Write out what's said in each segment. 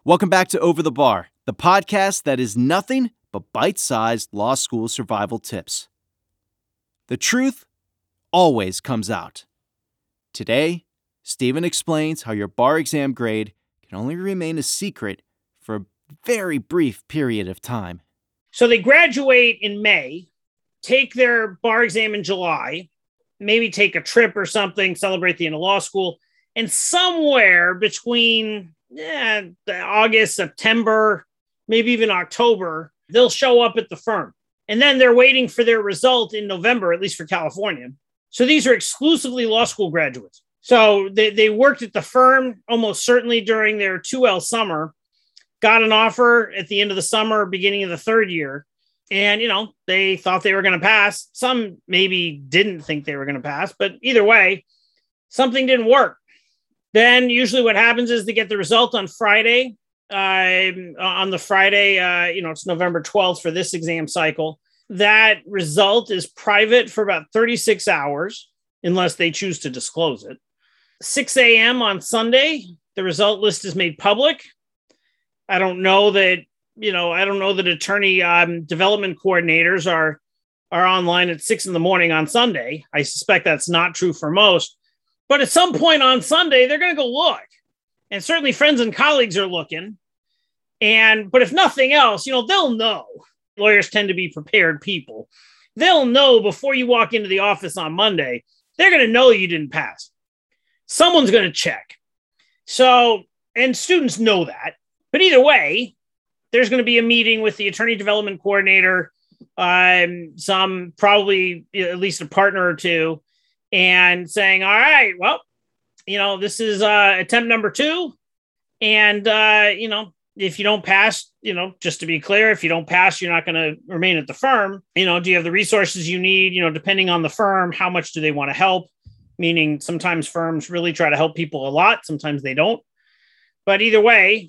Welcome back to Over the Bar, the podcast that is nothing but bite-sized law school survival tips. The truth always comes out. Today, Stephen explains how your bar exam grade can only remain a secret for a very brief period of time. So they graduate in May, take their bar exam in July, maybe take a trip or something, celebrate the end of law school, and somewhere between August, September, maybe even October, they'll show up at the firm. And then they're waiting for their result in November, at least for California. So these are exclusively law school graduates. So they worked at the firm almost certainly during their 2L summer, got an offer at the end of the summer, beginning of the third year. And, they thought they were going to pass. Some maybe didn't think they were going to pass, but either way, something didn't work. Then usually what happens is they get the result on Friday. On the Friday, it's November 12th for this exam cycle. That result is private for about 36 hours, unless they choose to disclose it. 6 a.m. on Sunday, the result list is made public. I don't know that attorney development coordinators are online at 6 a.m. on Sunday. I suspect that's not true for most. But at some point on Sunday, they're going to go look. And certainly friends and colleagues are looking. But if nothing else, they'll know. Lawyers tend to be prepared people. They'll know before you walk into the office on Monday, they're going to know you didn't pass. Someone's going to check. So, and students know that. But either way, there's going to be a meeting with the attorney development coordinator, some probably at least a partner or two, and saying, all right, well, this is attempt number 2. And, if you don't pass, just to be clear, if you don't pass, you're not going to remain at the firm. Do you have the resources you need? Depending on the firm, how much do they want to help? Meaning sometimes firms really try to help people a lot. Sometimes they don't. But either way,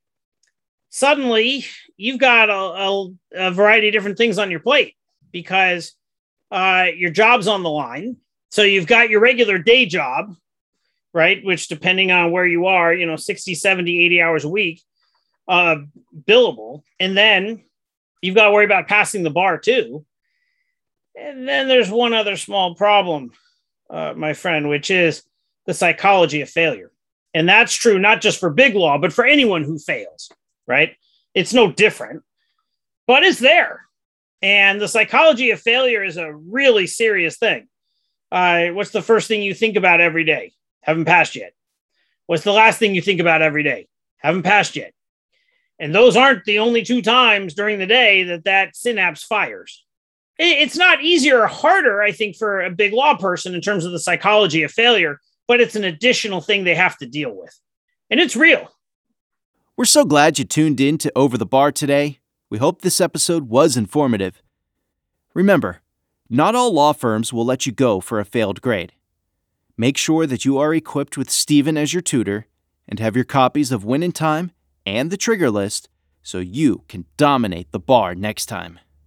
suddenly you've got a variety of different things on your plate because your job's on the line. So you've got your regular day job, right? Which depending on where you are, 60, 70, 80 hours a week, billable. And then you've got to worry about passing the bar too. And then there's one other small problem, my friend, which is the psychology of failure. And that's true, not just for big law, but for anyone who fails, right? It's no different, but it's there. And the psychology of failure is a really serious thing. What's the first thing you think about every day? Haven't passed yet. What's the last thing you think about every day? Haven't passed yet. And those aren't the only 2 times during the day that synapse fires. It's not easier or harder, I think, for a big law person in terms of the psychology of failure, but it's an additional thing they have to deal with. And it's real. We're so glad you tuned in to Over the Bar today. We hope this episode was informative. Remember, not all law firms will let you go for a failed grade. Make sure that you are equipped with Stephen as your tutor and have your copies of Win in Time and the Trigger List so you can dominate the bar next time.